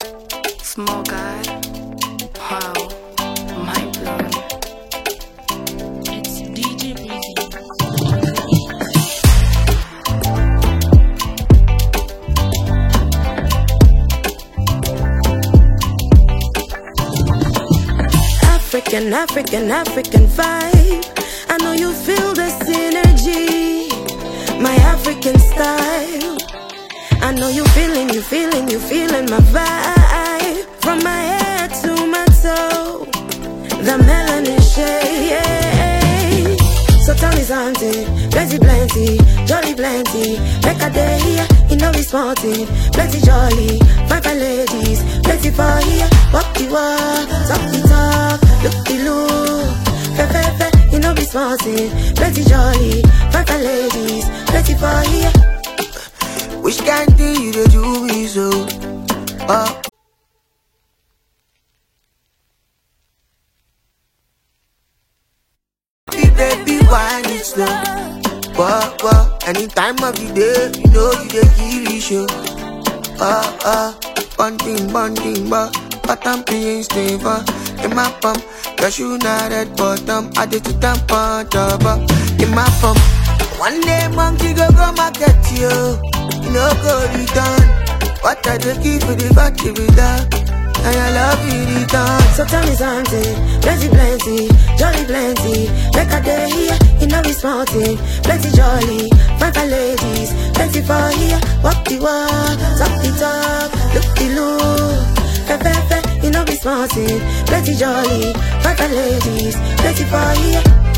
Small guy. Wow. Mind blown. It's DJ Breezy. African vibe. I know you feel the synergy. My African style. I know you feeling my vibe. From my head to my toe, the melanin shade. So tell me something, plenty, jolly plenty. Make a day here, you know we smarting. Plenty jolly, fine ladies, plenty for here. Walk the walk, talk the talk, look the look. Fe, you know we smarting. Plenty jolly, fine ladies, plenty for here. Which kind thing you dey do me so? Baby, why need slow? Any time of the day, you know you dey kill the show. Bonding, but I'm paying flavor. In my pump, cause you not red bottom. I did to dump on top. In my pump, one day monkey go market you. You know go return. What I do give for the body with that. And I love you return. So tell me something, plenty, jolly plenty. Make a day here, you know we smarting. Plenty jolly, fine ladies, plenty for here. Walk the walk, talk the talk, look the look. Fe, you know we smarting. Plenty jolly, fine ladies, plenty for here.